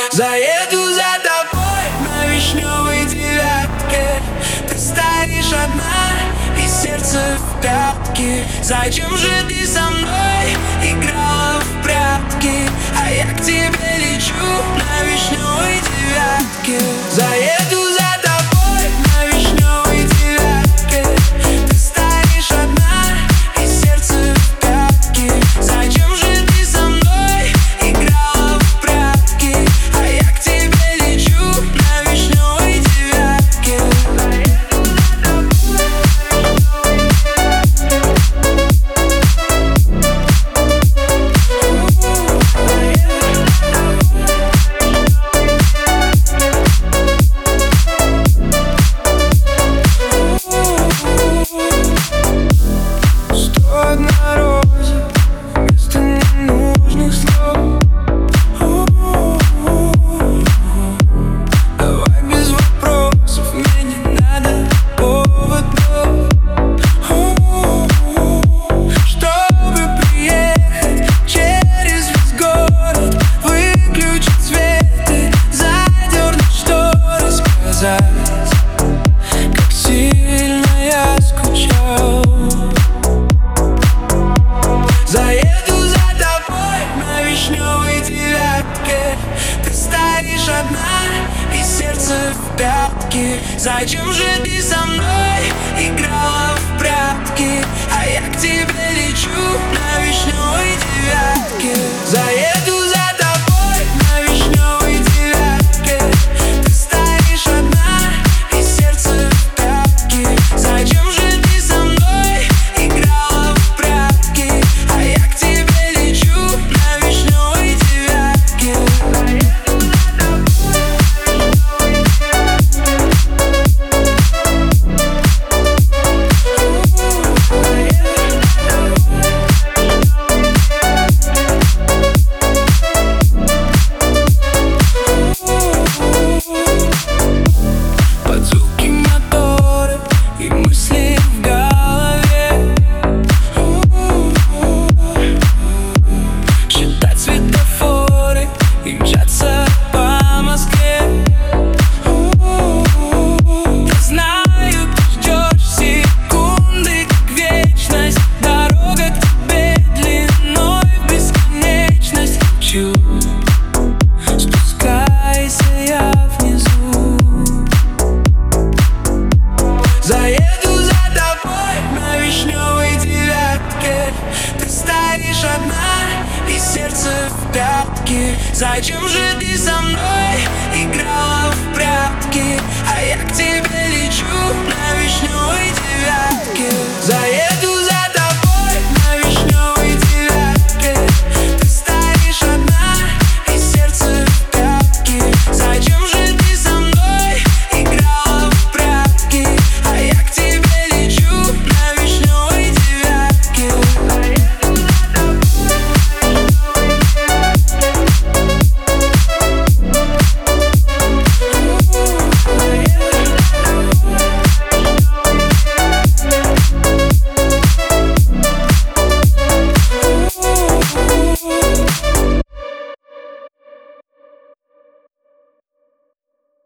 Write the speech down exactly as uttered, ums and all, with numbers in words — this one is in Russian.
Заеду за тобой на вишневой девятке. Ты стоишь одна и сердце в пятки. Зачем же ты со мной играла в прятки? А я к тебе лечу на вишневой девятке. Заеду за тобой на вишневой девятке. Ты стоишь одна и сердце в пятки. Зачем же ты со мной играла в прятки? А я к тебе лечу на вишневой девятке. Сто одна роза вместо ненужных слов. Давай без вопросов, мне не надо поводов. Чтобы приехать через весь город, выключить свет и задернуть шторы, сказать, как сильно я скучал. Заеду за тобой на вишневой девятке. Ты стоишь одна и сердце в пятки. Зачем же ты со мной играла в прятки? А я к тебе лечу на вишневой девятке. Заеду за тобой на вишневой девятке. Ты стоишь одна и сердце в пятки. Зачем же ты со мной играла в прятки? А я к тебе лечу на вишневой девятке. Под звуки мотора и мысли в голове. Считать светофоры и мчаться по Москве. Я знаю, ты ждешь секунды, как вечность. Дорога к тебе длиной в бесконечность. Хочу, спускайся я внизу. Заеду за тобой на вишневой девятке. Ты стоишь одна и сердце в пятки. Зачем же ты со мной играла в прятки? А я к тебе лечу на вишневой девятке. Заеду